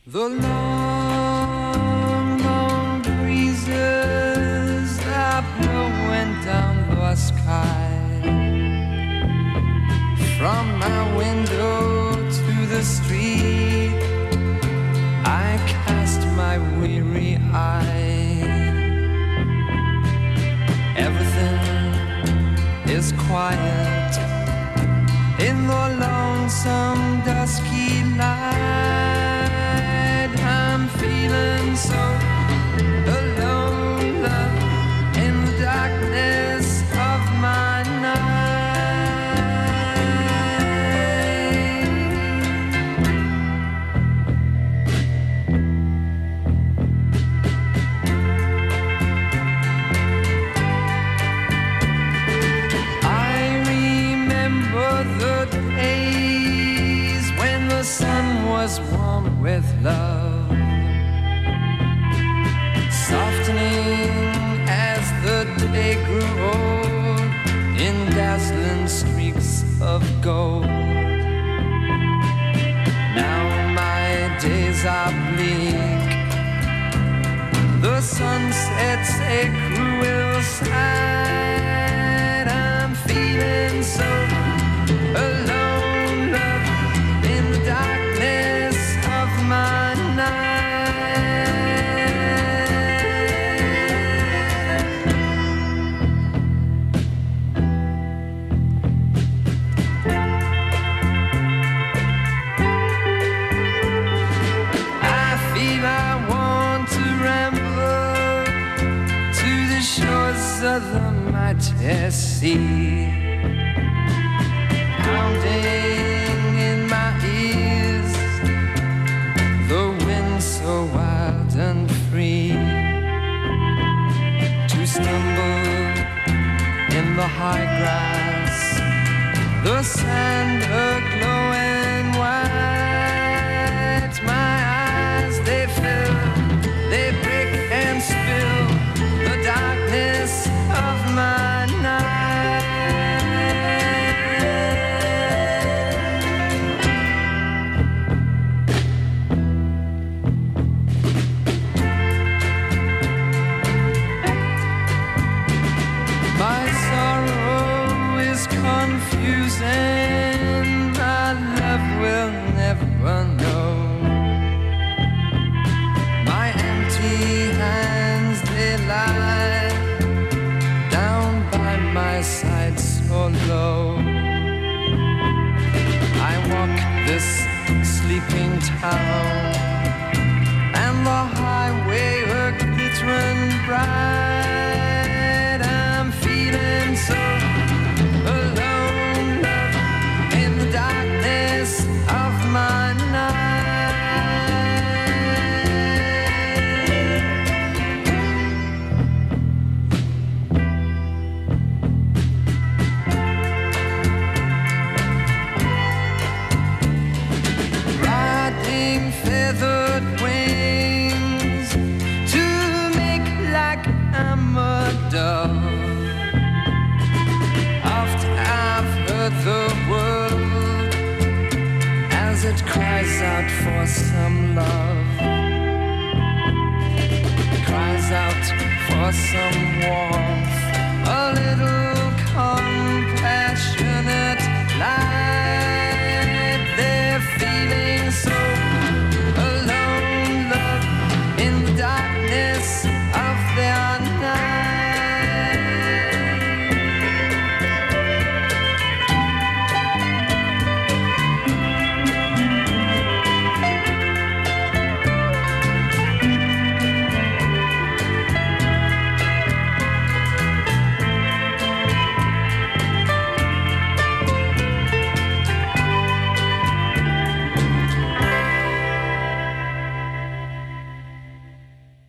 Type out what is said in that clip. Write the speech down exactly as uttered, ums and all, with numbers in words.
The long, long breezes are blowing down the sky. From my window to the street, I cast my weary eye. Everything is quiet in the lonesome dusky light. I'm feeling so alone, love, in the darkness of my warm with love, softening as the day grew old in dazzling streaks of gold. Now my days are bleak, the sunsets a cruel sight. I'm feeling so alone, love, in the darkness of my of the mighty sea, pounding in my ears, the wind so wild and free. To stumble in the high grass, the sand a-glowing white. My eyes, they fill, they break and spill the darkness of my night. My sorrow is confusing, my love will never know. My empty hands, they lie my side so low. I walk this sleeping town, and the highway a glittering bright. I'm feeling so alone, love, in the darkness of my night. Feathered wings to make like I'm a dove. Oft I've heard the world as it cries out for some love, cries out for some warmth.